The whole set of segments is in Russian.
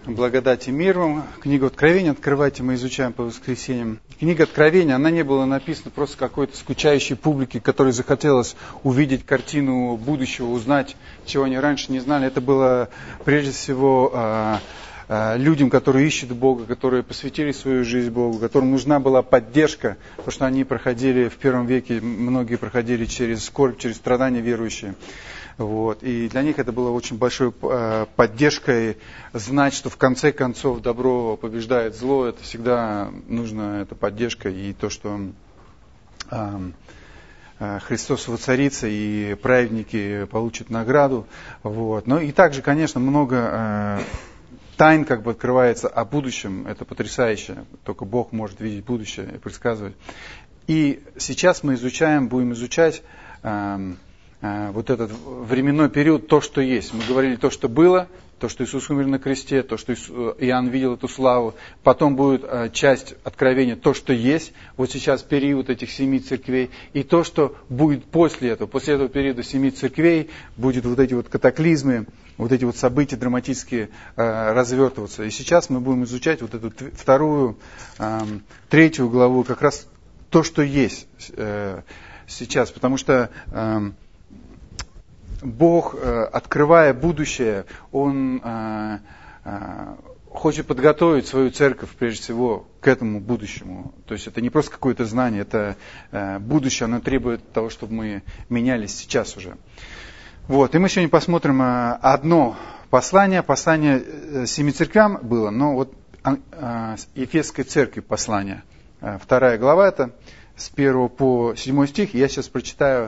Благодать и мир вам. Книгу Откровения открывайте, мы изучаем по воскресеньям. Книга Откровения, она не была написана просто какой-то скучающей публике, которой захотелось увидеть картину будущего, узнать, чего они раньше не знали. Это было прежде всего людям, которые ищут Бога, которые посвятили свою жизнь Богу, которым нужна была поддержка, потому что они проходили в первом веке, многие проходили через скорбь, через страдания верующие. Вот. И для них это было очень большой поддержкой знать, что в конце концов добро побеждает зло. Это всегда нужна эта поддержка и то, что Христос воцарится и праведники получат награду. Вот. Но и также, конечно, много тайн открывается о будущем. Это потрясающе. Только Бог может видеть будущее и предсказывать. И сейчас мы будем изучать вот этот временной период, то, что есть. Мы говорили то, что было, то, что Иисус умер на кресте, то, что Иоанн видел эту славу. Потом будет часть откровения, то, что есть. Вот сейчас период этих 7 церквей. И то, что будет после этого. После этого периода 7 церквей будет вот эти вот катаклизмы, вот эти вот события драматические развертываться. И сейчас мы будем изучать вот эту 2-ю, 3-ю главу, как раз то, что есть сейчас. Потому что Бог, открывая будущее, Он хочет подготовить свою церковь, прежде всего, к этому будущему. То есть это не просто какое-то знание, это будущее, оно требует того, чтобы мы менялись сейчас уже. Вот. И мы сегодня посмотрим одно послание 7 церквям было, но вот Ефесской церкви послание. 2 глава это, с 1 по 7 стих. Я сейчас прочитаю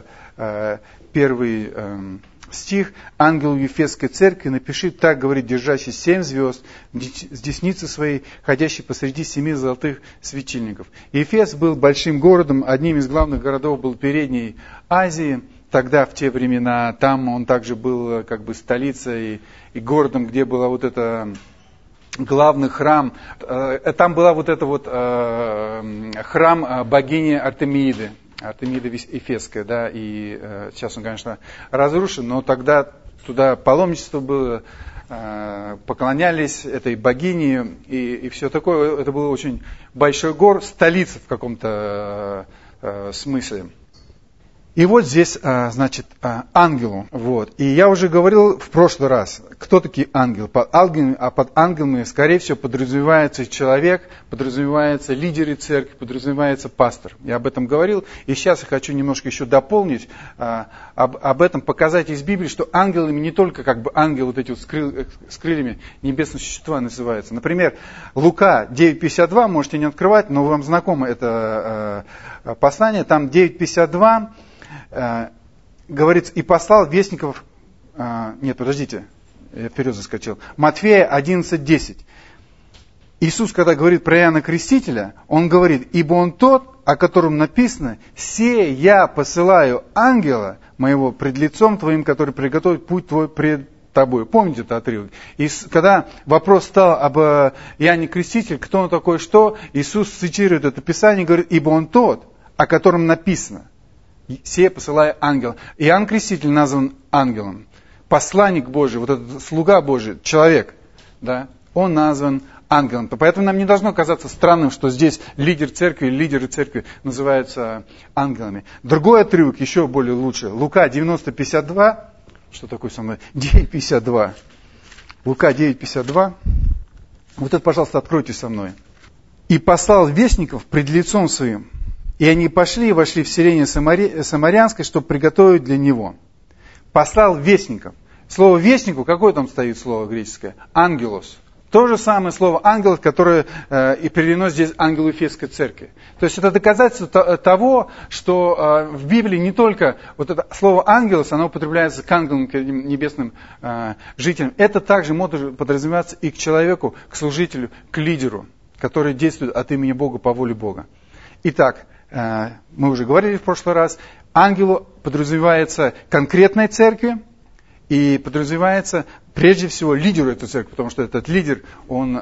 1 стих. «Ангел Ефесской церкви напиши, так говорит держащий 7 звезд с десницы своей, ходящий посреди 7 золотых светильников». Ефес был большим городом, одним из главных городов был Передней Азии. Тогда, в те времена, там он также был столицей и городом, где была вот эта главный храм. Там была храм богини Артемиды. Артемида Ефесская, да, и сейчас он, конечно, разрушен, но тогда туда паломничество было, поклонялись этой богине и все такое. Это был очень большой город, столица в каком-то смысле. И вот здесь, ангелу. Вот. И я уже говорил в прошлый раз, кто такие ангелы. Под ангелами, скорее всего, подразумевается человек, подразумевается лидеры церкви, подразумевается пастор. Я об этом говорил. И сейчас я хочу немножко еще дополнить, об этом показать из Библии, что ангелами не только ангелы вот эти вот с крыльями, небесные существа называются. Например, Лука 9:52, можете не открывать, но вам знакомо это послание. Там 9:52. Говорится, и послал вестников... я вперед заскочил. Матфея 11:10. Иисус, когда говорит про Иоанна Крестителя, Он говорит, ибо Он тот, о котором написано, «Се я посылаю ангела моего пред лицом твоим, который приготовит путь твой пред тобой». Помните этот отрывок? И когда вопрос стал об Иоанне Крестителе, кто он такой, что, Иисус цитирует это Писание и говорит, ибо Он тот, о котором написано. «Се посылая ангела». Иоанн Креститель назван ангелом. Посланник Божий, вот этот слуга Божий, человек, да, он назван ангелом. Поэтому нам не должно казаться странным, что здесь лидеры церкви называются ангелами. Другой отрывок, еще более лучше. Лука 90:52. Что такое со мной? 9:52. Лука 9:52. Вот это, пожалуйста, откройте со мной. «И послал вестников пред лицом своим, и они пошли и вошли в селение Самарянское, чтобы приготовить для него». Послал вестников. Слово «вестнику», какое там стоит слово греческое? Ангелос. То же самое слово «ангелос», которое и переведено здесь ангелу Ефесской церкви. То есть это доказательство того, что в Библии не только вот это слово «ангелос», оно употребляется к ангелам, к небесным жителям. Это также может подразумеваться и к человеку, к служителю, к лидеру, который действует от имени Бога по воле Бога. Итак, мы уже говорили в прошлый раз, ангелу подразумевается конкретной церкви и подразумевается прежде всего лидеру этой церкви, потому что этот лидер, он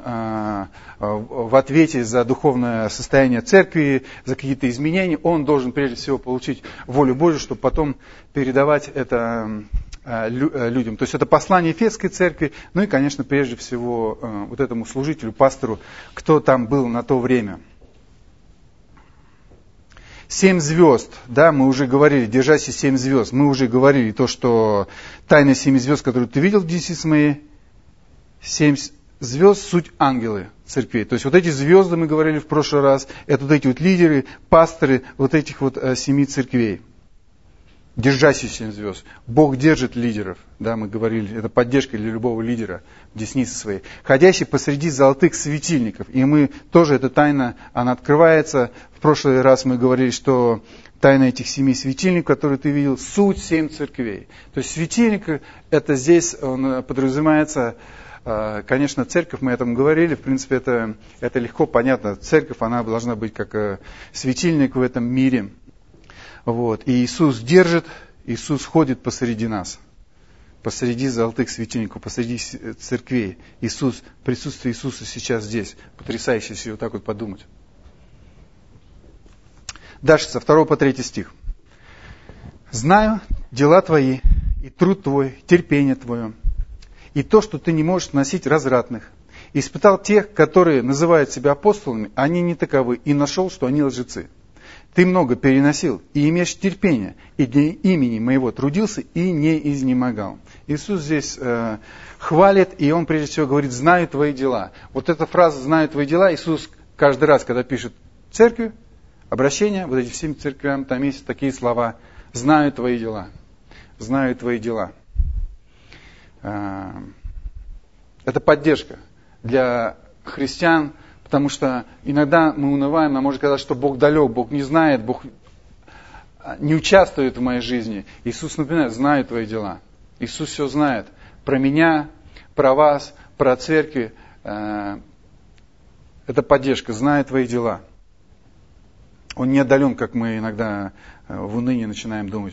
в ответе за духовное состояние церкви, за какие-то изменения, он должен прежде всего получить волю Божию, чтобы потом передавать это людям. То есть это послание Ефесской церкви, ну и, конечно, прежде всего вот этому служителю, пастору, кто там был на то время. 7 звезд, да, мы уже говорили, держайся 7 звезд. Мы уже говорили то, что тайна 7 звезд, которую ты видел в деснице моей, 7 звезд суть ангелы церквей. То есть вот эти звезды, мы говорили в прошлый раз, это вот эти вот лидеры, пасторы вот этих вот 7 церквей. Держайся 7 звезд. Бог держит лидеров, да, мы говорили, это поддержка для любого лидера в деснице своей. Ходящий посреди золотых светильников. И мы тоже, эта тайна, она открывается. В прошлый раз мы говорили, что тайна этих 7 светильников, которые ты видел, суть 7 церквей. То есть светильник, это здесь он подразумевается, конечно, церковь, мы об этом говорили, в принципе, это легко понятно. Церковь, она должна быть как светильник в этом мире. Вот. И Иисус держит, Иисус ходит посреди нас, посреди золотых светильников, посреди церквей. Иисус, присутствие Иисуса сейчас здесь. Потрясающе, если вот так вот подумать. Дальше, со 2 по 3 стих. «Знаю дела твои, и труд твой, терпение твое, и то, что ты не можешь носить развратных. Испытал тех, которые называют себя апостолами, они не таковы, и нашел, что они лжецы. Ты много переносил, и имеешь терпение, и для имени моего трудился, и не изнемогал». Иисус здесь хвалит, и Он прежде всего говорит: «Знаю твои дела». Вот эта фраза «знаю твои дела» Иисус каждый раз, когда пишет церкви, обращение, вот эти всем церквям, там есть такие слова: «Знаю твои дела». «Знаю твои дела». Это поддержка для христиан, потому что иногда мы унываем, нам может казаться, что Бог далек, Бог не знает, Бог не участвует в моей жизни. Иисус напоминает: «Знаю твои дела». Иисус все знает про меня, про вас, про церкви. Это поддержка: «Знаю твои дела». Он не отдален, как мы иногда в унынии начинаем думать.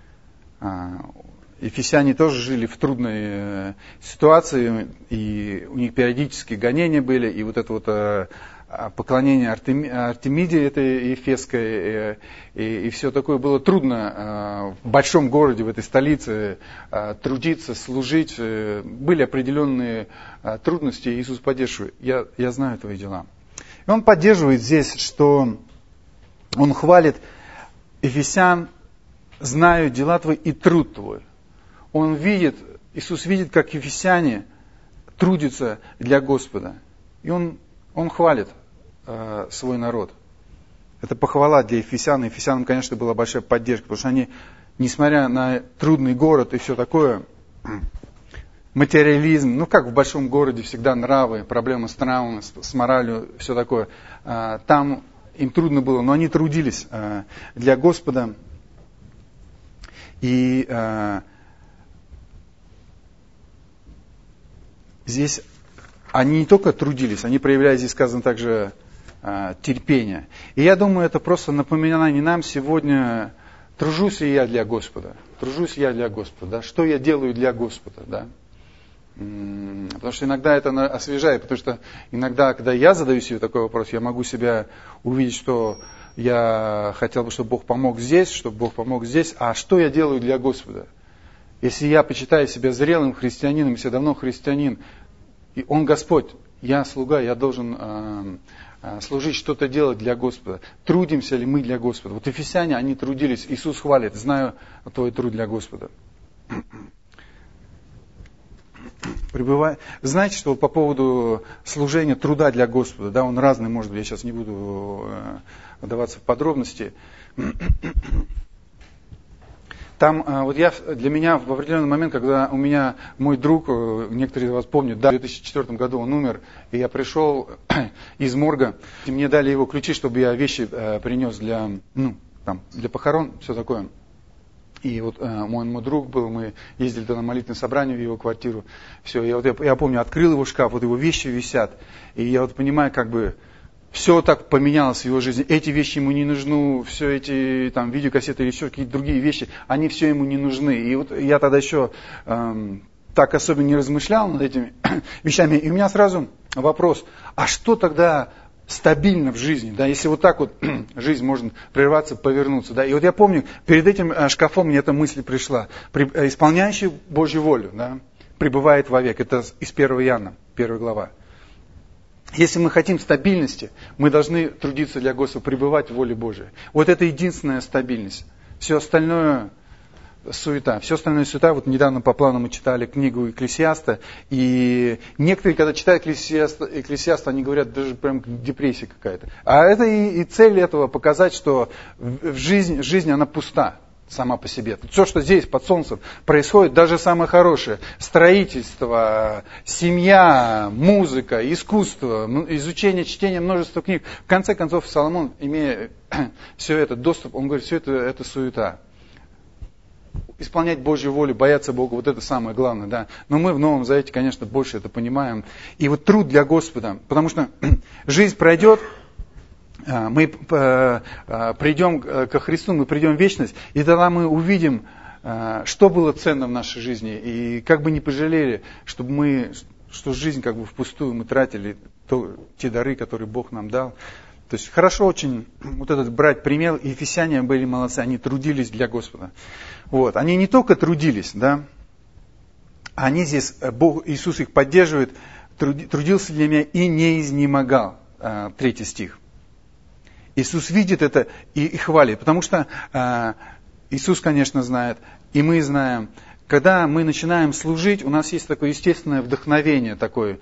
Ефесяне тоже жили в трудной ситуации, и у них периодически гонения были, и вот это вот поклонение Артемиде, этой ефесской, и все такое было трудно в большом городе, в этой столице трудиться, служить. Были определенные трудности, и Иисус поддерживает: «Я знаю твои дела». И Он поддерживает здесь, что Он хвалит ефесян: «Знаю дела твои и труд твой». Он видит, Иисус видит, как ефесяне трудятся для Господа. И Он хвалит свой народ. Это похвала для ефесян. Ефесянам, конечно, была большая поддержка, потому что они, несмотря на трудный город и все такое, материализм, как в большом городе всегда нравы, проблемы с нравами, с моралью, все такое. Там им трудно было, но они трудились для Господа. И здесь они не только трудились, они проявляли, здесь сказано также, терпение. И я думаю, это просто напоминание нам сегодня: тружусь ли я для Господа? Тружусь я для Господа? Да? Что я делаю для Господа? Да? Потому что иногда это освежает, потому что иногда, когда я задаю себе такой вопрос, я могу себя увидеть, что я хотел бы, чтобы Бог помог здесь, чтобы Бог помог здесь, а что я делаю для Господа? Если я почитаю себя зрелым христианином, если я давно христианин, и Он Господь, я слуга, я должен служить, что-то делать для Господа. Трудимся ли мы для Господа? Вот ефесяне, они трудились, Иисус хвалит: «Знаю твой труд для Господа». Знаете, что по поводу служения, труда для Господа, да, он разный, может быть, я сейчас не буду вдаваться в подробности. Там, для меня в определенный момент, когда у меня мой друг, некоторые из вас помнят, да, в 2004 году он умер, и я пришел из морга, и мне дали его ключи, чтобы я вещи принес для похорон, все такое. И вот мой друг был, мы ездили на молитвенное собрание в его квартиру, все, я помню, открыл его шкаф, вот его вещи висят, и я вот понимаю, как бы, все так поменялось в его жизни. Эти вещи ему не нужны, все эти там видеокассеты или еще какие-то другие вещи, они все ему не нужны. И вот я тогда еще так особенно не размышлял над этими вещами. И у меня сразу вопрос: а что тогда стабильно в жизни, да, если вот так вот жизнь может прерваться, повернуться, да, и вот я помню, перед этим шкафом мне эта мысль пришла, исполняющий Божью волю, да, пребывает вовек, это из 1 Иоанна, 1 глава. Если мы хотим стабильности, мы должны трудиться для Господа, пребывать в воле Божией. Вот это единственная стабильность. Все остальное суета. Все остальное суета. Вот недавно по плану мы читали книгу Экклесиаста. И некоторые, когда читают Экклесиаста, они говорят, даже прям депрессия какая-то. А это и цель этого показать, что жизнь она пуста сама по себе. Все, что здесь под солнцем происходит, даже самое хорошее, строительство, семья, музыка, искусство, изучение, чтение множества книг. В конце концов, Соломон, имея все это, доступ, он говорит, все это суета. Исполнять Божью волю, бояться Бога, вот это самое главное, да. Но мы в Новом Завете, конечно, больше это понимаем. И вот труд для Господа, потому что жизнь пройдет, мы придем ко Христу, мы придем в вечность, и тогда мы увидим, что было ценно в нашей жизни, и как бы не пожалели, что жизнь как бы впустую мы тратили те дары, которые Бог нам дал. То есть хорошо очень вот этот брать пример, и ефесяне были молодцы, они трудились для Господа. Вот. Они не только трудились, да, они здесь, Бог, Иисус их поддерживает, трудился для меня и не изнемогал, 3 стих. Иисус видит это и хвалит, потому что Иисус, конечно, знает, и мы знаем, когда мы начинаем служить, у нас есть такое естественное вдохновение, такое,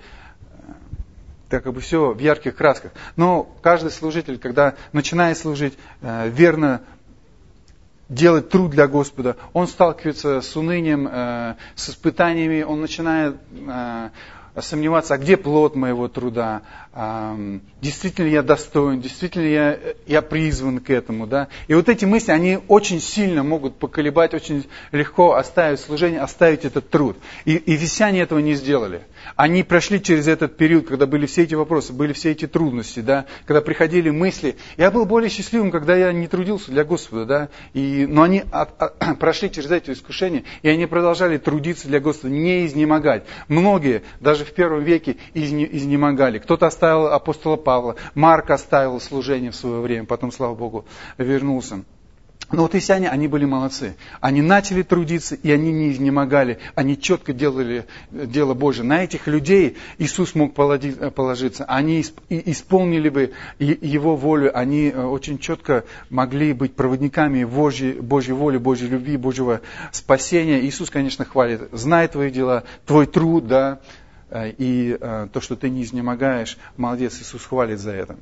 так как бы все в ярких красках. Но каждый служитель, когда начинает служить, верно делать труд для Господа, он сталкивается с унынием, с испытаниями, он начинает сомневаться, а где плод моего труда, действительно ли я достоин, действительно ли я призван к этому. Да? И вот эти мысли, они очень сильно могут поколебать, очень легко оставить служение, оставить этот труд. И ефесяне этого не сделали. Они прошли через этот период, когда были все эти вопросы, были все эти трудности, да? Когда приходили мысли. Я был более счастливым, когда я не трудился для Господа. Да? Но они прошли через эти искушения, и они продолжали трудиться для Господа, не изнемогать. Многие, даже в первом веке, изнемогали. Кто-то оставил апостола Павла, Марк оставил служение в свое время, потом, слава Богу, вернулся. Но вот ефесяне, они были молодцы. Они начали трудиться, и они не изнемогали. Они четко делали дело Божие. На этих людей Иисус мог положиться. Они исполнили бы Его волю. Они очень четко могли быть проводниками Божьей воли, Божьей любви, Божьего спасения. Иисус, конечно, хвалит. Знай твои дела, твой труд, да, и то, что ты не изнемогаешь. Молодец, Иисус хвалит за это.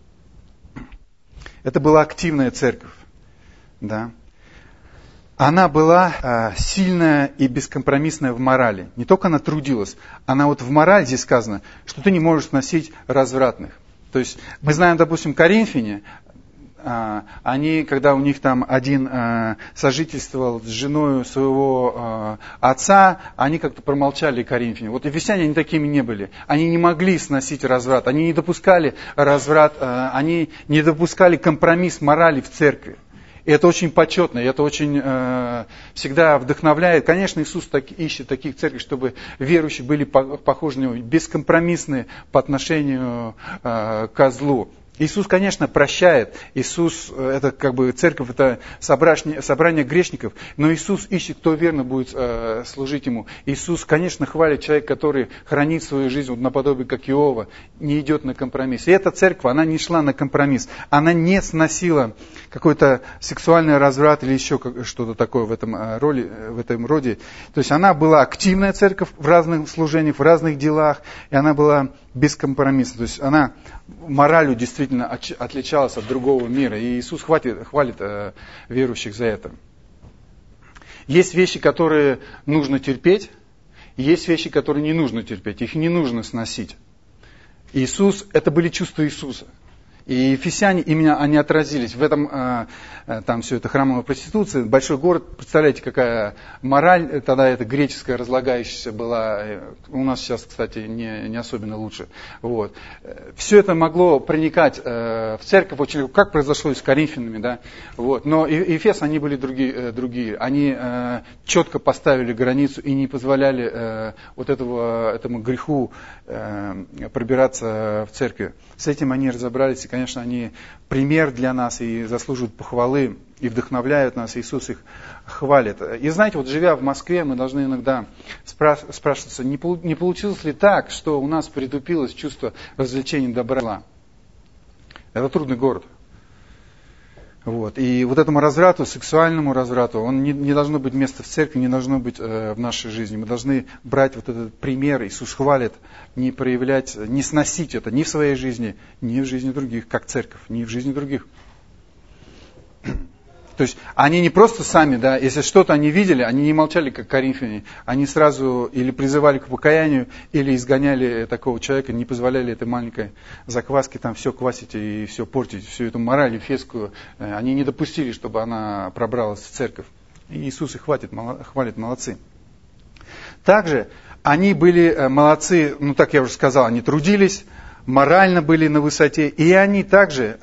Это была активная церковь. Да. Она была сильная и бескомпромиссная в морали. Не только она трудилась, она вот в морали здесь сказано, что ты не можешь сносить развратных. То есть мы знаем, допустим, коринфяне, они, когда у них там один сожительствовал с женой своего отца, они как-то промолчали коринфяне. Вот ефесяне, они такими не были. Они не могли сносить разврат, они не допускали разврат, они не допускали компромисс морали в церкви. И это очень почетно, и это очень всегда вдохновляет. Конечно, Иисус ищет таких церквей, чтобы верующие были похожи на Него, бескомпромиссные по отношению к злу. Иисус, конечно, прощает. Иисус, это как бы церковь, это собрание грешников. Но Иисус ищет, кто верно будет служить Ему. Иисус, конечно, хвалит человека, который хранит свою жизнь вот наподобие как Иова, не идет на компромисс. И эта церковь, она не шла на компромисс. Она не сносила какой-то сексуальный разврат или еще что-то такое в этом роде. То есть она была активная церковь в разных служениях, в разных делах, и она была бескомпромиссна. То есть она моралью действительно отличалась от другого мира. И Иисус хвалит верующих за это. Есть вещи, которые нужно терпеть, и есть вещи, которые не нужно терпеть. Их не нужно сносить. Иисус, это были чувства Иисуса. И ефесяне, именно они отразились. В этом, там все это храмовая проституция, большой город, представляете, какая мораль, тогда это греческая разлагающаяся была, у нас сейчас, кстати, не особенно лучше. Вот. Все это могло проникать в церковь очень легко, как произошло и с коринфянами, да. Вот. Но Ефес, они были другие. Они четко поставили границу и не позволяли этому греху пробираться в церковь. С этим они разобрались, и, конечно, они пример для нас и заслуживают похвалы, и вдохновляют нас. Иисус их хвалит. И знаете, вот живя в Москве, мы должны иногда спрашиваться, не получилось ли так, что у нас притупилось чувство развлечения добра и зла. Это трудный город. Вот. И вот этому разврату, сексуальному разврату, он не должно быть места в церкви, не должно быть в нашей жизни. Мы должны брать вот этот пример. Иисус хвалит, не проявлять, не сносить это ни в своей жизни, ни в жизни других, как церковь, ни в жизни других. То есть они не просто сами, да, если что-то они видели, они не молчали, как коринфяне, они сразу или призывали к покаянию, или изгоняли такого человека, не позволяли этой маленькой закваске там все квасить и все портить, всю эту мораль ефесскую. Они не допустили, чтобы она пробралась в церковь. И Иисус их хвалит, молодцы. Также они были молодцы, ну так я уже сказал, они трудились, морально были на высоте, и они также,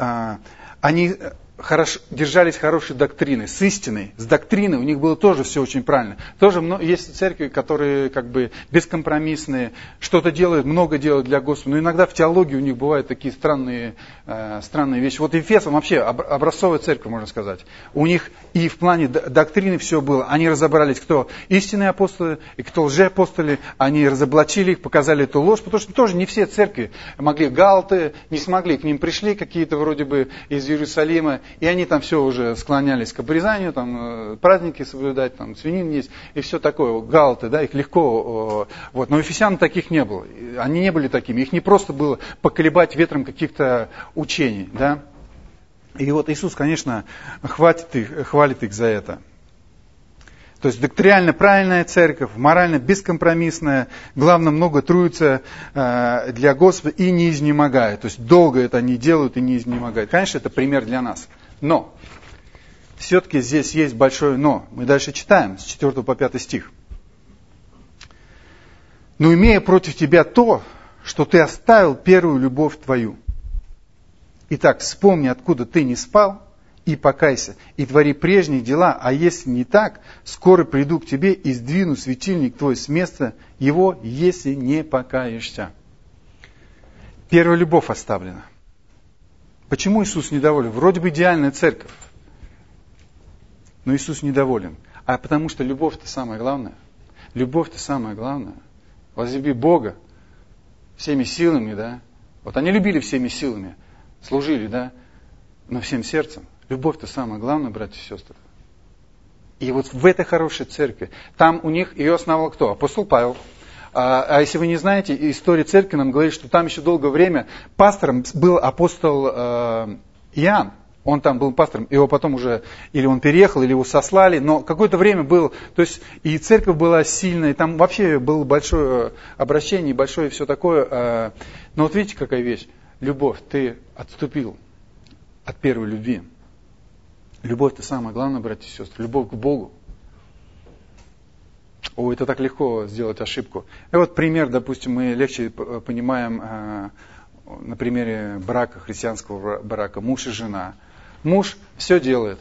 держались хорошей доктрины, с истиной, с доктриной, у них было тоже все очень правильно. Тоже есть церкви, которые как бы бескомпромиссные, что-то делают, много делают для Господа, но иногда в теологии у них бывают такие странные вещи. Вот Ефесом вообще образцовая церковь, можно сказать. У них и в плане доктрины все было. Они разобрались, кто истинные апостолы и кто лжеапостолы. Они разоблачили их, показали эту ложь, потому что тоже не все церкви могли, галаты не смогли, к ним пришли какие-то вроде бы из Иерусалима, и они там все уже склонялись к обрезанию, там праздники соблюдать, там свинин есть и все такое. Галаты, да, их легко. Вот. Но у ефесян таких не было. Они не были такими. Их не просто было поколебать ветром каких-то учений, да. И вот Иисус, конечно, хвалит их за это. То есть доктринально правильная церковь, морально бескомпромиссная, главное, много трудится для Господа и не изнемогает. То есть долго это они делают и не изнемогают. Конечно, это пример для нас. Но все-таки здесь есть большое но. Мы дальше читаем с 4 по 5 стих. «Но имея против тебя то, что ты оставил первую любовь твою. Итак, вспомни, откуда ты не спал, и покайся, и твори прежние дела, а если не так, скоро приду к тебе и сдвину светильник твой с места его, если не покаешься». Первая любовь оставлена. Почему Иисус недоволен? Вроде бы идеальная церковь, но Иисус недоволен. А потому что любовь-то самое главное. Любовь-то самое главное. Возлюби Бога всеми силами, да. Вот они любили всеми силами, служили, да, но всем сердцем. Любовь-то самое главное, братья и сестры. И вот в этой хорошей церкви, там у них ее основал кто? Апостол Павел. А если вы не знаете, история церкви нам говорит, что там еще долгое время пастором был апостол Иоанн. Он там был пастором, его потом уже, или он переехал, или его сослали, но какое-то время был, то есть и церковь была сильная, там вообще было большое обращение, большое все такое. Но вот видите, какая вещь? Любовь, ты отступил от первой любви. Любовь-то самое главное, братья и сестры, любовь к Богу. Это так легко сделать ошибку. И вот пример, допустим, мы легче понимаем на примере брака, христианского брака, муж и жена. Муж все делает.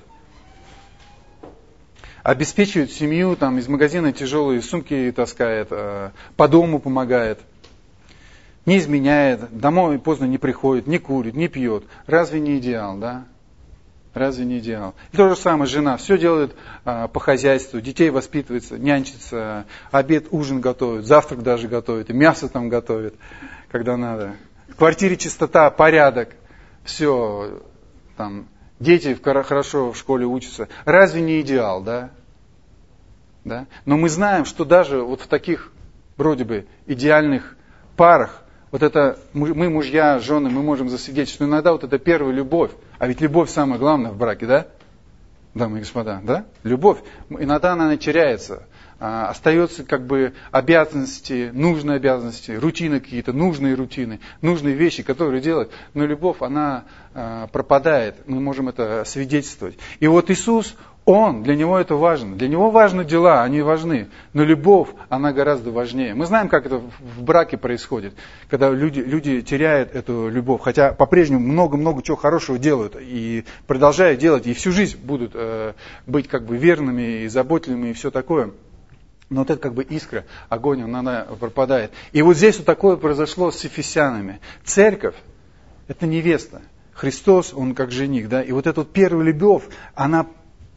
Обеспечивает семью, там, из магазина тяжелые сумки таскает, по дому помогает. Не изменяет, домой поздно не приходит, не курит, не пьет. Разве не идеал, да? Разве не идеал? И то же самое жена. Все делает по хозяйству, детей воспитывается, нянчится, обед, ужин готовит, завтрак даже готовит, и мясо там готовит, когда надо. В квартире чистота, порядок, все, там, дети хорошо в школе учатся. Разве не идеал, да? Да? Но мы знаем, что даже вот в таких вроде бы идеальных парах, вот это мы, мужья, жены, мы можем засвидетельствовать, что иногда вот это первая любовь, а ведь любовь самое главное в браке, да? Дамы и господа, да? Любовь, иногда она теряется, остается как бы обязанности, нужные обязанности, рутины какие-то, нужные рутины, нужные вещи, которые делать, но любовь, она пропадает, мы можем это свидетельствовать. И вот Иисус, для него это важно. Для него важны дела, они важны. Но любовь, она гораздо важнее. Мы знаем, как это в браке происходит, когда люди теряют эту любовь. Хотя по-прежнему много-много чего хорошего делают и продолжают делать, и всю жизнь будут быть как бы верными и заботливыми и все такое. Но вот это как бы искра, огонь, она пропадает. И вот здесь вот такое произошло с ефесянами. Церковь – это невеста. Христос, Он как жених, да. И вот эта вот первая любовь, она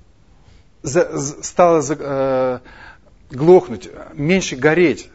стала глохнуть, меньше гореть.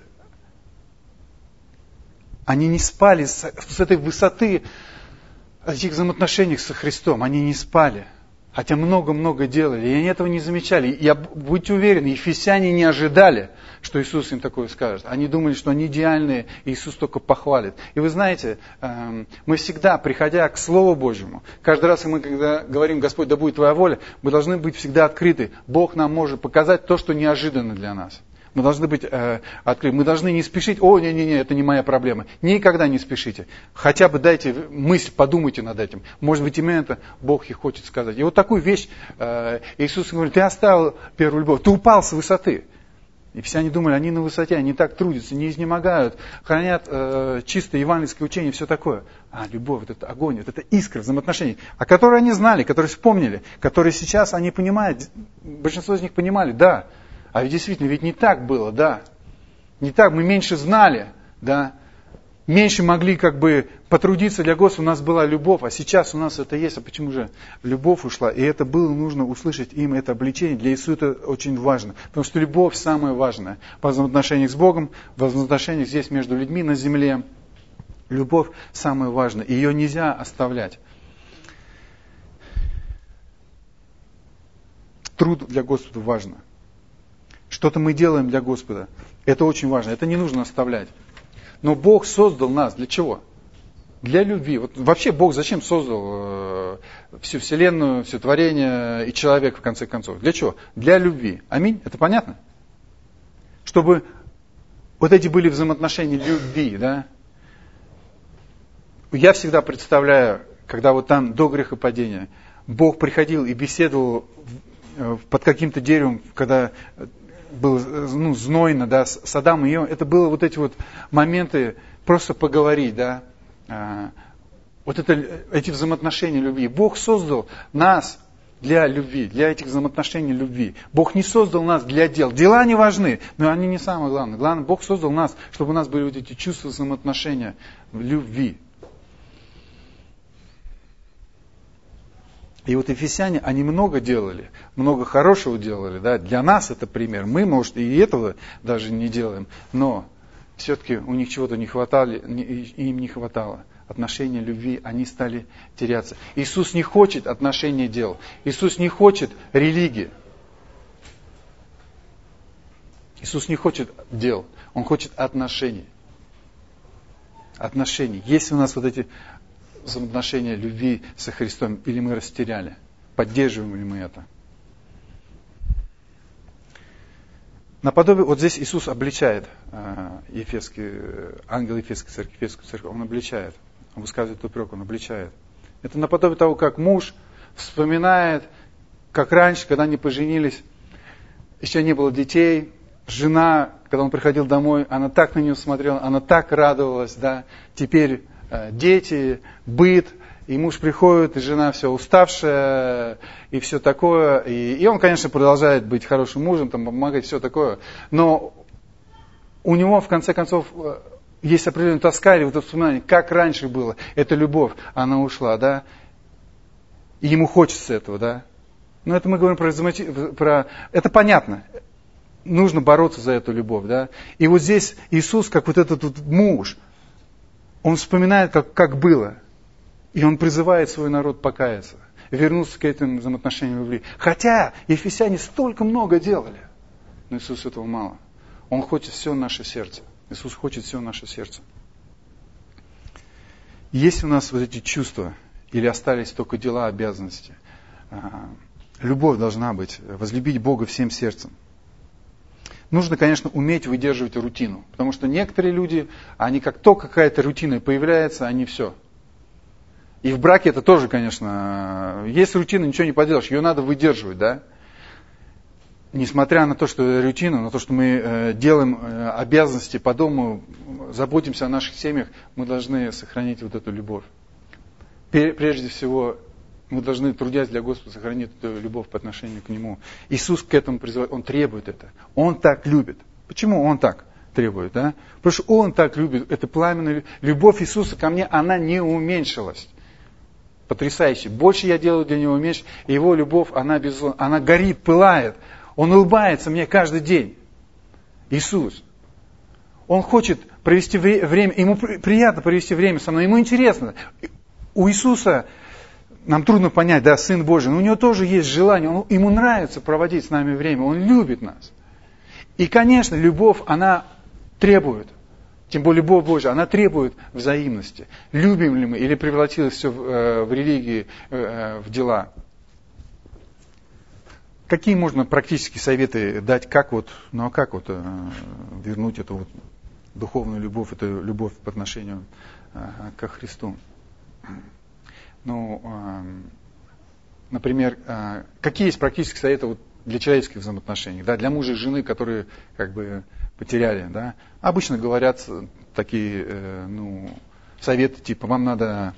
Они не спали с этой высоты этих взаимоотношений со Христом. Они не спали. Хотя много-много делали, и они этого не замечали. И будьте уверены, ефесяне не ожидали, что Иисус им такое скажет. Они думали, что они идеальные, и Иисус только похвалит. И вы знаете, мы всегда, приходя к Слову Божьему, каждый раз, мы когда говорим, Господь, да будет Твоя воля, мы должны быть всегда открыты. Бог нам может показать то, что неожиданно для нас. Мы должны быть открыты. Мы должны не спешить. Не, это не моя проблема. Никогда не спешите. Хотя бы дайте мысль, подумайте над этим. Может быть, именно это Бог и хочет сказать. И вот такую вещь Иисус говорит, ты оставил первую любовь, ты упал с высоты. И все они думали, они на высоте, они так трудятся, не изнемогают, хранят чистое евангельское учение, все такое. А любовь, вот это огонь, вот это искра взаимоотношений, о которой они знали, которые вспомнили, которые сейчас они понимают, большинство из них понимали, да. А ведь действительно, ведь не так было, да. Не так, мы меньше знали, да. Меньше могли как бы потрудиться для Господа, у нас была любовь, а сейчас у нас это есть. А почему же любовь ушла? И это было нужно услышать им, это обличение. Для Иисуса это очень важно. Потому что любовь самое важное. В взаимоотношениях с Богом, в взаимоотношениях здесь между людьми на земле. Любовь самое важное. И ее нельзя оставлять. Труд для Господа важно. Что-то мы делаем для Господа. Это очень важно. Это не нужно оставлять. Но Бог создал нас для чего? Для любви. Вот вообще Бог зачем создал всю Вселенную, все творение и человека в конце концов? Для чего? Для любви. Аминь? Это понятно? Чтобы вот эти были взаимоотношения любви, да? Я всегда представляю, когда вот там до грехопадения Бог приходил и беседовал под каким-то деревом, когда было знойно, да, с Адамом и Евой, это было вот эти вот моменты просто поговорить, да, вот эти взаимоотношения любви. Бог создал нас для любви, для этих взаимоотношений любви. Бог не создал нас для дел. Дела не важны, но они не самое главное. Главное, Бог создал нас, чтобы у нас были вот эти чувства взаимоотношения любви. И вот ефесяне, они много делали, много хорошего делали, да, для нас это пример. Мы, может, и этого даже не делаем, но все-таки у них чего-то не хватало, им не хватало. Отношения любви, они стали теряться. Иисус не хочет отношения дел. Иисус не хочет религии. Иисус не хочет дел. Он хочет отношений. Отношений. Есть у нас вот эти взаимоотношения любви со Христом, или мы растеряли? Поддерживаем ли мы это? Наподобие, вот здесь Иисус обличает ангел Ефесской церкви, Ефесскую церковь, Он обличает, Он высказывает упрек, Он обличает. Это наподобие того, как муж вспоминает, как раньше, когда они поженились, еще не было детей, жена, когда он приходил домой, она так на него смотрела, она так радовалась, да, теперь дети, быт, и муж приходит, и жена все уставшая, и все такое. И он, конечно, продолжает быть хорошим мужем, там, помогать, все такое. Но у него, в конце концов, есть определенная тоска или вот это вспоминание, как раньше было. Эта любовь, она ушла, да. И ему хочется этого, да. Но это мы говорим про... Это понятно. Нужно бороться за эту любовь, да. И вот здесь Иисус, как вот этот вот муж, Он вспоминает, как было. И Он призывает свой народ покаяться. Вернуться к этим взаимоотношениям любви. Хотя ефесяне столько много делали. Но Иисус этого мало. Он хочет все наше сердце. Иисус хочет все наше сердце. Есть у нас вот эти чувства, или остались только дела, обязанности. Любовь должна быть. Возлюбить Бога всем сердцем. Нужно, конечно, уметь выдерживать рутину. Потому что некоторые люди, они как только какая-то рутина появляется, они все. И в браке это тоже, конечно, есть рутина, ничего не поделаешь, ее надо выдерживать, да. Несмотря на то, что рутина, на то, что мы делаем обязанности по дому, заботимся о наших семьях, мы должны сохранить вот эту любовь. Прежде всего, Мы должны, трудясь для Господа, сохранить эту любовь по отношению к Нему. Иисус к этому призывает, Он требует это. Он так любит. Почему Он так требует? Да? Потому что Он так любит. Это пламенная любовь Иисуса ко мне, она не уменьшилась. Потрясающе. Больше я делаю для Него, меньше. И Его любовь, она безусловно, она горит, пылает. Он улыбается мне каждый день. Иисус. Он хочет провести время, Ему приятно провести время со мной, Ему интересно. У Иисуса, нам трудно понять, да, Сын Божий, но у Него тоже есть желание, Ему нравится проводить с нами время, Он любит нас. И, конечно, любовь, она требует, тем более любовь Божия, она требует взаимности. Любим ли мы или превратилось все в религии, в дела? Какие можно практические советы дать, как вернуть эту вот духовную любовь, эту любовь по отношению ко Христу? Например, какие есть практические советы для человеческих взаимоотношений, да, для мужа и жены, которые как бы потеряли, да? Обычно говорят такие советы типа: вам надо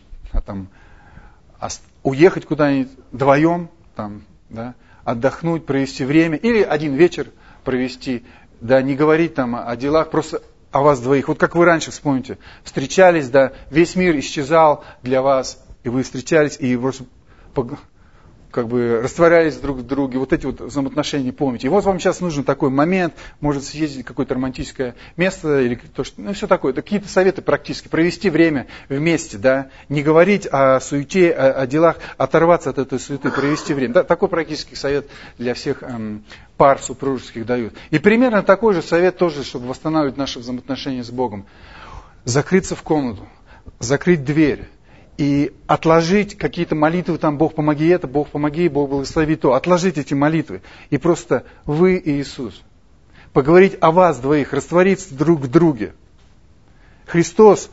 уехать куда-нибудь вдвоем, да, отдохнуть, провести время, или один вечер провести, да, не говорить о делах, просто о вас двоих. Вот как вы раньше, вспомните, встречались, да, весь мир исчезал для вас, и вы встречались, и просто растворялись друг в друге, вот эти вот взаимоотношения, помните. И вот вам сейчас нужен такой момент, может съездить в какое-то романтическое место, или все такое. Какие-то советы практически, провести время вместе, да, не говорить о суете, о делах, оторваться от этой суеты, провести время. Да, такой практический совет для всех пар супружеских дают. И примерно такой же совет тоже, чтобы восстанавливать наши взаимоотношения с Богом. Закрыться в комнату, закрыть дверь. И отложить какие-то молитвы, Бог помоги это, Бог помоги, Бог благослови то. Отложить эти молитвы. И просто вы и Иисус. Поговорить о вас двоих, раствориться друг в друге. Христос,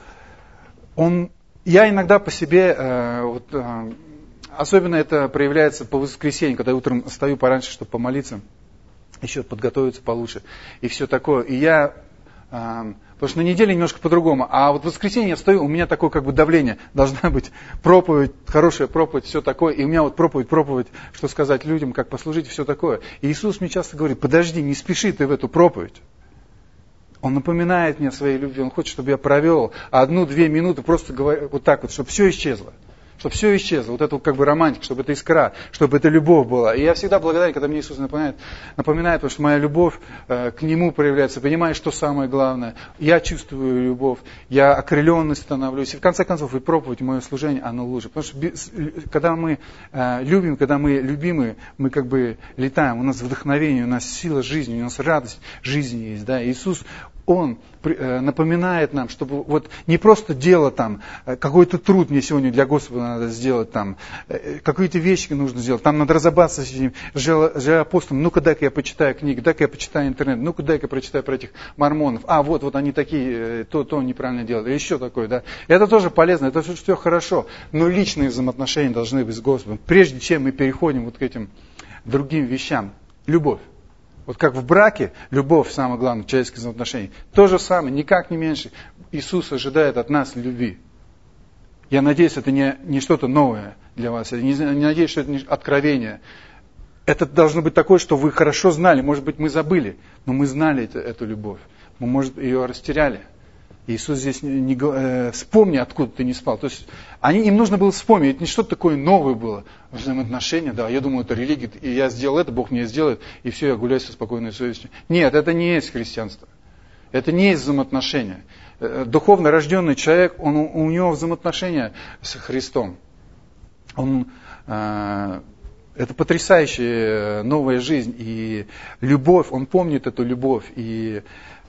я иногда по себе, особенно это проявляется по воскресенью, когда я утром встаю пораньше, чтобы помолиться, еще подготовиться получше. И все такое. И я... Потому что на неделе немножко по-другому. А вот в воскресенье я встаю, у меня такое давление. Должна быть проповедь, хорошая проповедь, все такое. И у меня проповедь, что сказать людям, как послужить, все такое. И Иисус мне часто говорит: подожди, не спеши ты в эту проповедь. Он напоминает мне о своей любви. Он хочет, чтобы я провел 1-2 минуты, просто вот так вот, чтобы все исчезло. Чтобы все исчезло, вот это романтика, чтобы это искра, чтобы это любовь была. И я всегда благодарен, когда мне Иисус напоминает, потому что моя любовь к Нему проявляется. Понимаешь, что самое главное? Я чувствую любовь, я окрыленный становлюсь. И в конце концов, и проповедь, и мое служение, оно лучше. Потому что когда мы любим, когда мы любимы, мы летаем, у нас вдохновение, у нас сила жизни, у нас радость жизни есть. Да? Иисус, Он напоминает нам, чтобы не просто дело какой-то труд мне сегодня для Господа надо сделать, какие-то вещи нужно сделать, надо разобраться с этим же апостолом, ну-ка дай-ка я почитаю книги, дай-ка я почитаю интернет, ну-ка дай-ка прочитаю про этих мормонов, вот они такие, то неправильно делают, или еще такое, да. Это тоже полезно, это все хорошо, но личные взаимоотношения должны быть с Господом, прежде чем мы переходим к этим другим вещам. Любовь. Вот как в браке, любовь, самое главное, в человеческих взаимоотношениях. То же самое, никак не меньше. Иисус ожидает от нас любви. Я надеюсь, это не что-то новое для вас. Я не надеюсь, что это не откровение. Это должно быть такое, что вы хорошо знали. Может быть, мы забыли, но мы знали эту любовь. Мы, может, ее растеряли. Иисус здесь вспомни, откуда ты не спал. То есть им нужно было вспомнить, это не что-то такое новое было. Взаимоотношения, да, я думаю, это религия, и я сделал это, Бог мне сделает, и все, я гуляю со спокойной совестью. Нет, это не есть христианство. Это не есть взаимоотношения. Духовно рожденный человек, у него взаимоотношения с Христом. Это потрясающая новая жизнь, и любовь, он помнит эту любовь, и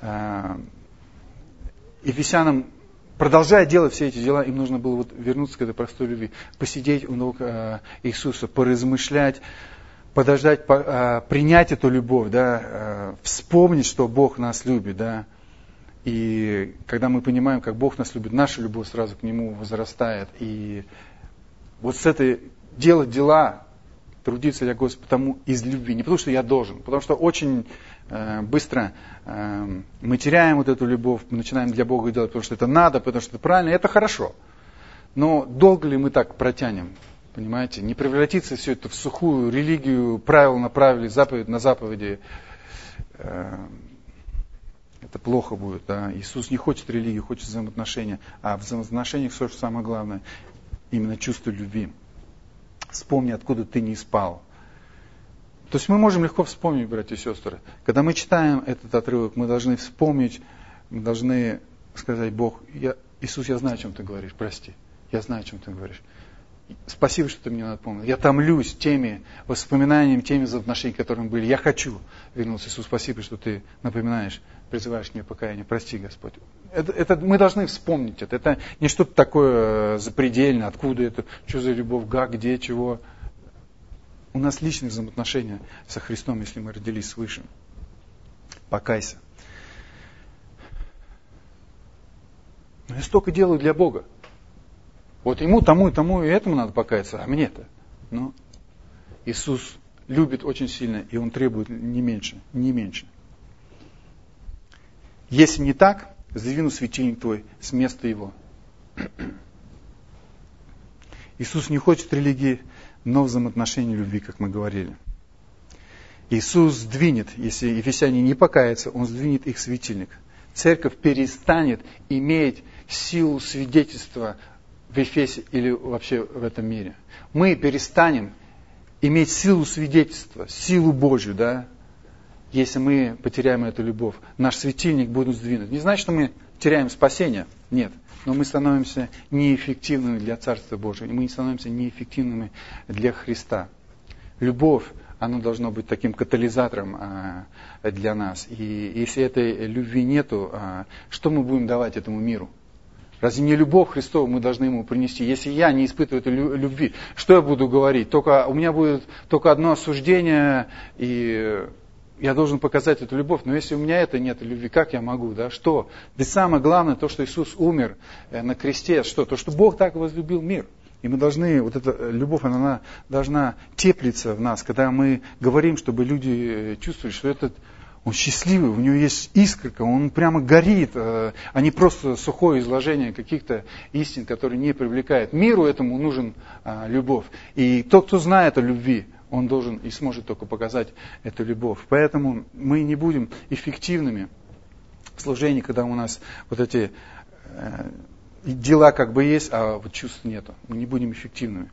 Ефесянам, продолжая делать все эти дела, им нужно было вернуться к этой простой любви, посидеть у ног Иисуса, поразмышлять, подождать, принять эту любовь, да, вспомнить, что Бог нас любит, да. И когда мы понимаем, как Бог нас любит, наша любовь сразу к Нему возрастает. И вот с этой делать дела, трудиться для Господа, потому из любви, не потому что я должен, потому что очень быстро мы теряем эту любовь, мы начинаем для Бога делать, потому что это надо, потому что это правильно, и это хорошо. Но долго ли мы так протянем? Понимаете? Не превратиться все это в сухую религию, правила на правиле, заповедь на заповеди. Это плохо будет. Да? Иисус не хочет религии, хочет взаимоотношения. А в взаимоотношениях что самое главное? Именно чувство любви. Вспомни, откуда ты не спал. То есть мы можем легко вспомнить, братья и сестры. Когда мы читаем этот отрывок, мы должны вспомнить, мы должны сказать: Бог, Иисус, я знаю, о чем ты говоришь, прости. Я знаю, о чем ты говоришь. Спасибо, что ты мне напомнил. Я томлюсь теми воспоминаниями, теми взаимоотношениями, которые были. Я хочу вернуться. Иисус, спасибо, что ты напоминаешь, призываешь мне покаяние. Прости, Господь. Это мы должны вспомнить это. Это не что-то такое запредельное. Откуда это? Что за любовь? Как? Где? Чего? У нас личные взаимоотношения со Христом, если мы родились свыше. Покайся. Но я столько делаю для Бога. Вот ему, тому и этому надо покаяться, а мне-то. Но Иисус любит очень сильно, и Он требует не меньше, не меньше. Если не так, сдвину светильник твой с места его. Иисус не хочет религии, но взаимоотношений любви, как мы говорили. Иисус сдвинет, если ефесяне не покаятся, Он сдвинет их светильник. Церковь перестанет иметь силу свидетельства в Эфесе или вообще в этом мире. Мы перестанем иметь силу свидетельства, силу Божью, да, если мы потеряем эту любовь. Наш светильник будет сдвинут. Не значит, что мы теряем спасение, нет. Но мы становимся неэффективными для Царства Божьего. И мы становимся неэффективными для Христа. Любовь, она должна быть таким катализатором для нас. И если этой любви нету, что мы будем давать этому миру? Разве не любовь Христову мы должны ему принести? Если я не испытываю этой любви, что я буду говорить? У меня будет только одно осуждение, и я должен показать эту любовь. Но если у меня нет любви, как я могу? Да? Что? Ведь самое главное, то, что Иисус умер на кресте, что? То, что Бог так возлюбил мир. И мы должны, вот эта любовь, она должна теплиться в нас, когда мы говорим, чтобы люди чувствовали, что этот он счастливый, у него есть искорка, он прямо горит, а не просто сухое изложение каких-то истин, которые не привлекают. Миру этому нужен любовь. И тот, кто знает о любви, он должен и сможет только показать эту любовь. Поэтому мы не будем эффективными в служении, когда у нас вот эти дела как бы есть, а вот чувств нету. Мы не будем эффективными.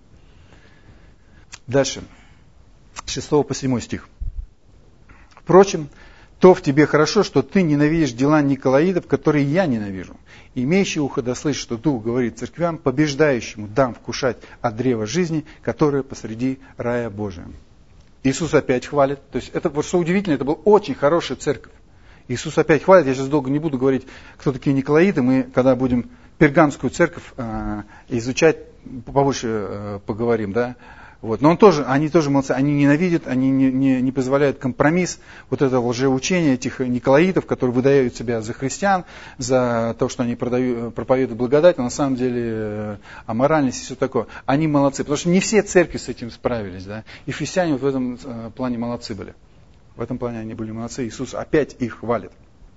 Дальше. 6 по 7 стих. Впрочем, то в тебе хорошо, что ты ненавидишь дела Николаидов, которые я ненавижу. Имеющий ухо да слышит, что Дух говорит церквям, побеждающему дам вкушать от древа жизни, которое посреди рая Божия. Иисус опять хвалит. То есть это, вот что удивительно, это была очень хорошая церковь. Иисус опять хвалит. Я сейчас долго не буду говорить, кто такие Николаиды. Мы, когда будем Перганскую церковь изучать, побольше поговорим, да. Вот. Но они тоже молодцы, они ненавидят, они не позволяют компромисс, вот это лжеучение этих Николаитов, которые выдают себя за христиан, за то, что они проповедуют благодать, а на самом деле аморальность и все такое. Они молодцы, потому что не все церкви с этим справились. Да? И христиане вот в этом плане молодцы были. В этом плане они были молодцы, Иисус опять их хвалит.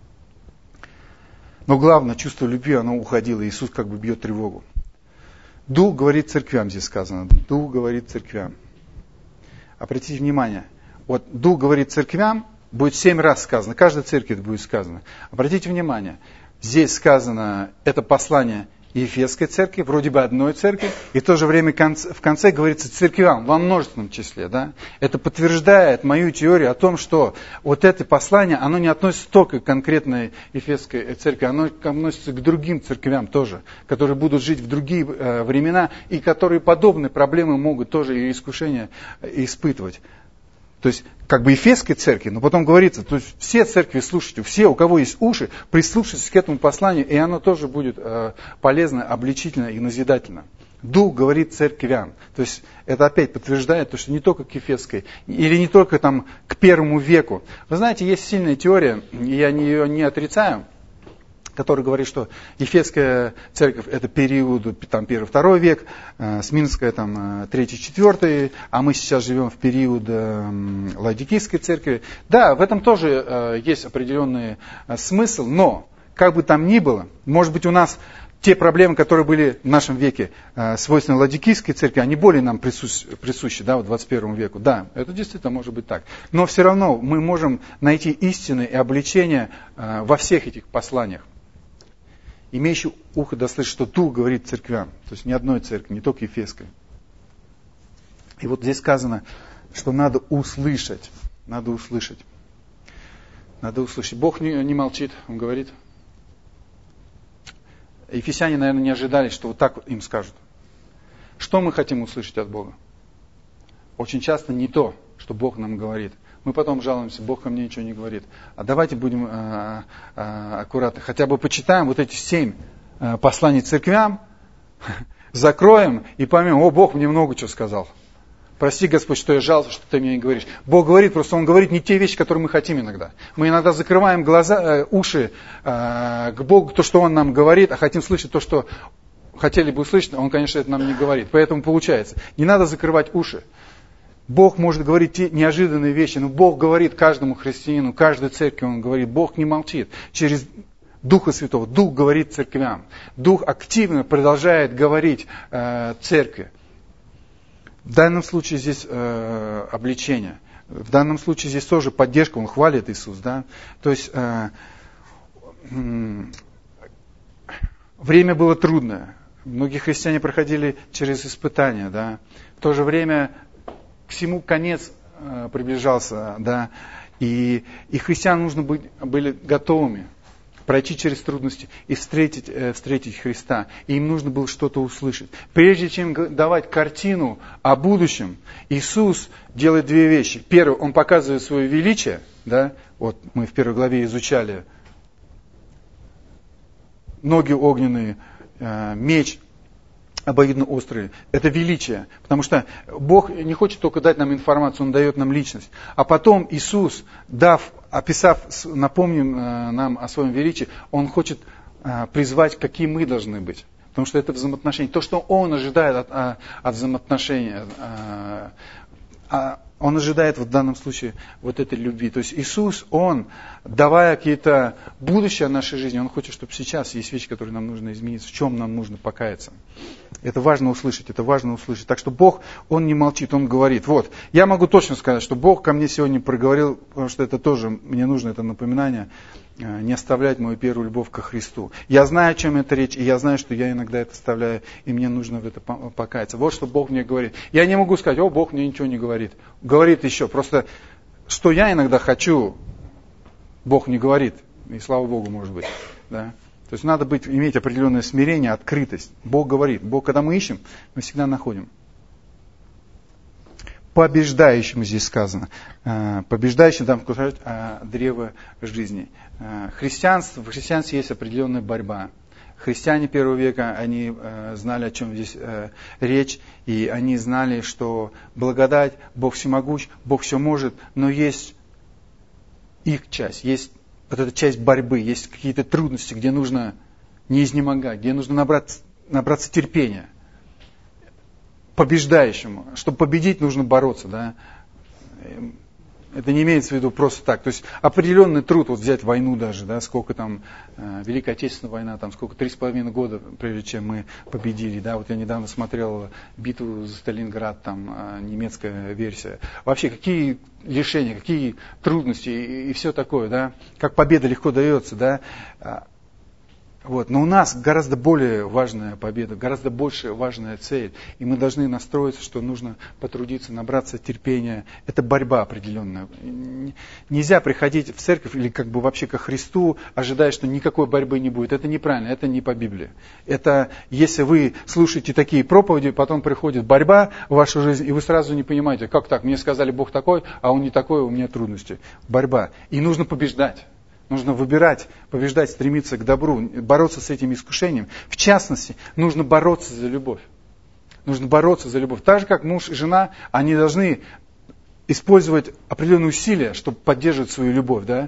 Но главное, чувство любви, оно уходило, Иисус как бы бьет тревогу. Дух говорит церквям, здесь сказано. Дух говорит церквям. Обратите внимание, вот Дух говорит церквям, будет 7 раз сказано, каждой церкви это будет сказано. Обратите внимание, здесь сказано, это послание Ефесской церкви, вроде бы одной церкви, и в то же время в конце говорится церквям, во множественном числе. Да? Это подтверждает мою теорию о том, что вот это послание, оно не относится только к конкретной Ефесской церкви, оно относится к другим церквям тоже, которые будут жить в другие времена, и которые подобные проблемы могут тоже и искушения испытывать. То есть, как бы Ефесской церкви, но потом говорится, то есть все церкви слушайте, все, у кого есть уши, прислушайтесь к этому посланию, и оно тоже будет полезно, обличительно и назидательно. Дух говорит церквям. То есть, это опять подтверждает то, что не только к Ефесской, или не только там, к 1 веку. Вы знаете, есть сильная теория, я ее не отрицаю, который говорит, что Ефесская церковь это период 1-2 век, Смирнская 3-4, а мы сейчас живем в период Лаодикийской церкви. Да, в этом тоже есть определенный смысл, но как бы там ни было, может быть у нас те проблемы, которые были в нашем веке свойственны Ладикийской церкви, они более нам присущи, да, в 21 веку. Да, это действительно может быть так. Но все равно мы можем найти истины и обличения во всех этих посланиях. Имеющий ухо да слышит, что Дух говорит церквям. То есть не одной церкви, не только Ефесской. И вот здесь сказано, что надо услышать. Надо услышать. Надо услышать. Бог не молчит, Он говорит. Ефесяне, наверное, не ожидали, что вот так им скажут. Что мы хотим услышать от Бога? Очень часто не то, что Бог нам говорит. Мы потом жалуемся, Бог ко мне ничего не говорит. А давайте будем аккуратны. Хотя бы почитаем вот эти 7 посланий церквям, закроем и поймем, о, Бог мне много чего сказал. Прости, Господь, что я жаловался, что Ты мне не говоришь. Бог говорит, просто Он говорит не те вещи, которые мы хотим иногда. Мы иногда закрываем глаза, уши к Богу, то, что Он нам говорит, а хотим слышать то, что хотели бы услышать, Он, конечно, это нам не говорит. Поэтому получается, не надо закрывать уши. Бог может говорить те неожиданные вещи, но Бог говорит каждому христианину, каждой церкви Он говорит. Бог не молчит. Через Духа Святого Дух говорит церквям. Дух активно продолжает говорить церкви. В данном случае здесь обличение. В данном случае здесь тоже поддержка, Он хвалит Иисус. Да? То есть время было трудное. Многие христиане проходили через испытания. Да? В то же время к всему конец приближался. Да? И христианам нужно были готовыми пройти через трудности и встретить Христа. И им нужно было что-то услышать. Прежде чем давать картину о будущем, Иисус делает 2 вещи. Первое, Он показывает свое величие. Да? Вот мы в 1 главе изучали ноги огненные, меч обоюдоострый. Это величие. Потому что Бог не хочет только дать нам информацию, Он дает нам личность. А потом Иисус, напомнив нам о своем величии, Он хочет призвать, какие мы должны быть. Потому что это взаимоотношения. То, что Он ожидает от взаимоотношения, Он ожидает в данном случае вот этой любви. То есть Иисус, Он, давая какие-то будущее нашей жизни, Он хочет, чтобы сейчас есть вещи, которые нам нужно изменить, в чем нам нужно покаяться. Это важно услышать, это важно услышать. Так что Бог, Он не молчит, Он говорит. Вот, я могу точно сказать, что Бог ко мне сегодня проговорил, потому что это тоже, мне нужно это напоминание, не оставлять мою первую любовь ко Христу. Я знаю, о чем это речь, и я знаю, что я иногда это оставляю, и мне нужно в это покаяться. Вот что Бог мне говорит. Я не могу сказать, о, Бог мне ничего не говорит. Говорит еще. Просто, что я иногда хочу, Бог не говорит. И слава Богу, может быть. Да? То есть надо иметь определенное смирение, открытость. Бог говорит. Бог, когда мы ищем, мы всегда находим. Побеждающим здесь сказано. Побеждающим, там сказать, древо жизни. В христианстве есть определенная борьба. Христиане первого века, они знали, о чем здесь речь, и они знали, что благодать, Бог всемогущ, Бог все может, но есть их часть, есть вот эта часть борьбы, есть какие-то трудности, где нужно не изнемогать, где нужно набраться терпения. Побеждающему. Чтобы победить, нужно бороться. Да? Это не имеется в виду просто так. То есть определенный труд, вот взять войну даже, да, сколько там, Великая Отечественная война, там сколько, 3,5 года, прежде чем мы победили. Да? Вот я недавно смотрел битву за Сталинград, там немецкая версия. Вообще, какие лишения, какие трудности и все такое, да? Как победа легко дается, да? Вот. Но у нас гораздо более важная победа, гораздо больше важная цель. И мы должны настроиться, что нужно потрудиться, набраться терпения. Это борьба определенная. Нельзя приходить в церковь или как бы вообще ко Христу, ожидая, что никакой борьбы не будет. Это неправильно, это не по Библии. Это если вы слушаете такие проповеди, потом приходит борьба в вашу жизнь, и вы сразу не понимаете, как так, мне сказали, Бог такой, а Он не такой, у меня трудности. Борьба. И нужно побеждать. Нужно выбирать, побеждать, стремиться к добру, бороться с этим искушением. В частности, нужно бороться за любовь. Нужно бороться за любовь. Так же, как муж и жена, они должны использовать определенные усилия, чтобы поддерживать свою любовь. Да?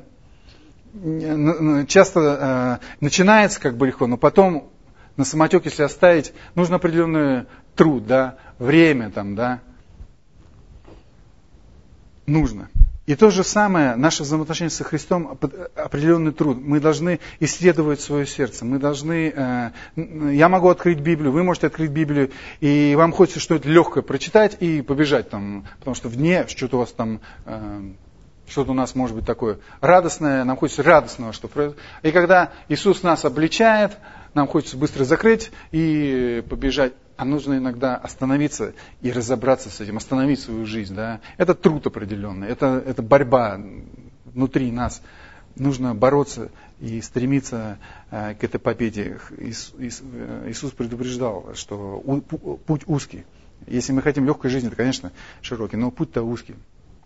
Часто начинается как бы легко, но потом на самотек, если оставить, нужно определенный труд, да? Время там, да? Нужно. И то же самое, наше взаимоотношение со Христом, определенный труд. Мы должны исследовать свое сердце. Мы должны, я могу открыть Библию, вы можете открыть Библию, и вам хочется что-то легкое прочитать и побежать там, потому что в дне что-то у вас там, что-то у нас может быть такое радостное, нам хочется радостного, что произойдет. И когда Иисус нас обличает, нам хочется быстро закрыть и побежать. А нужно иногда остановиться и разобраться с этим, остановить свою жизнь. Да? Это труд определенный, это борьба внутри нас. Нужно бороться и стремиться к этой победе. Иисус предупреждал, что путь узкий. Если мы хотим легкой жизни, то, конечно, широкий, но путь-то узкий.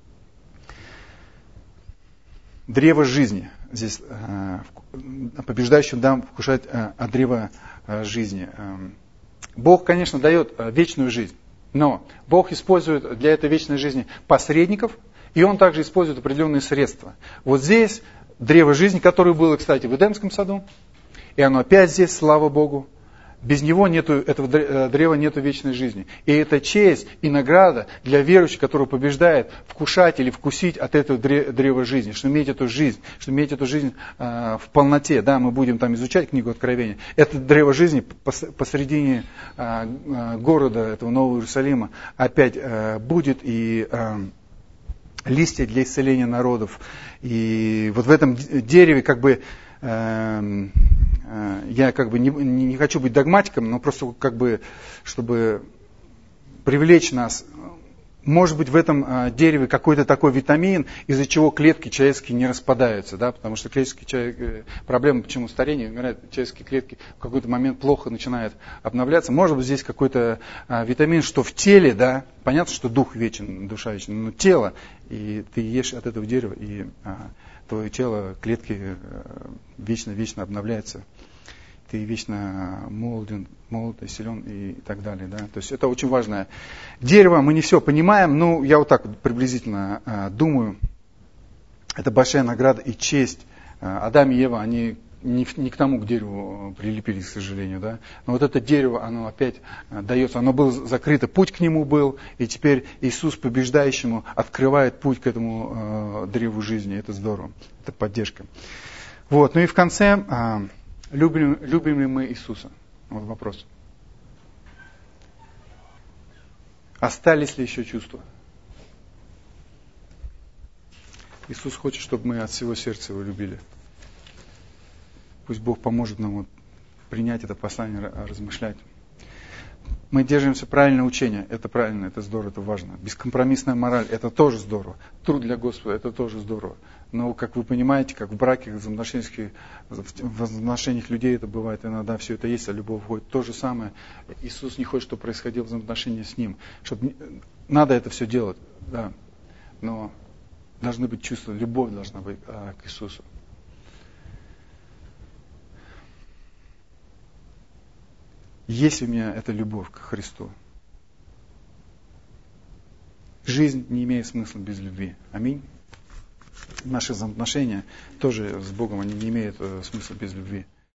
Древо жизни. Здесь побеждающим дам вкушать от древа жизни. Бог, конечно, дает вечную жизнь, но Бог использует для этой вечной жизни посредников, и Он также использует определенные средства. Вот здесь древо жизни, которое было, кстати, в Эдемском саду, и оно опять здесь, слава Богу. Без него этого древа нету вечной жизни. И это честь и награда для верующих, который побеждает, вкушать или вкусить от этого древа жизни, что иметь эту жизнь, в полноте. Да, мы будем там изучать книгу Откровения. Это древо жизни посредине города, этого Нового Иерусалима, опять будет, и листья для исцеления народов. И вот в этом дереве я не хочу быть догматиком, но просто чтобы привлечь нас. Может быть, в этом дереве какой-то такой витамин, из-за чего клетки человеческие не распадаются, да, потому что проблема, почему старение, умирают человеческие клетки, в какой-то момент плохо начинают обновляться. Может быть, здесь какой-то витамин, что в теле, да, понятно, что дух вечен, душа вечна, но тело, и ты ешь от этого дерева, и твое тело, клетки вечно обновляются. Ты вечно молод и силен и так далее. Да? То есть это очень важное. Дерево, мы не все понимаем, но я вот так приблизительно думаю, это большая награда и честь. Адам и Ева, они не к тому к дереву прилепились, к сожалению. Да? Но вот это дерево, оно опять дается, оно было закрыто, путь к нему был, и теперь Иисус побеждающему открывает путь к этому древу жизни. Это здорово, это поддержка. Вот. Ну и в конце... Любим ли мы Иисуса? Вот вопрос. Остались ли еще чувства? Иисус хочет, чтобы мы от всего сердца Его любили. Пусть Бог поможет нам принять это послание, размышлять. Мы держимся правильного учения. Это правильно, это здорово, это важно. Бескомпромиссная мораль, это тоже здорово. Труд для Господа, это тоже здорово. Но, как вы понимаете, как в браке, в взаимоотношениях людей это бывает иногда, все это есть, а любовь входит. То же самое. Иисус не хочет, чтобы происходило взаимоотношения с Ним. Надо это все делать, да. Но должны быть чувства, любовь должна быть к Иисусу. Есть у меня эта любовь к Христу. Жизнь не имеет смысла без любви. Аминь. Наши взаимоотношения тоже с Богом, они не имеют смысла без любви.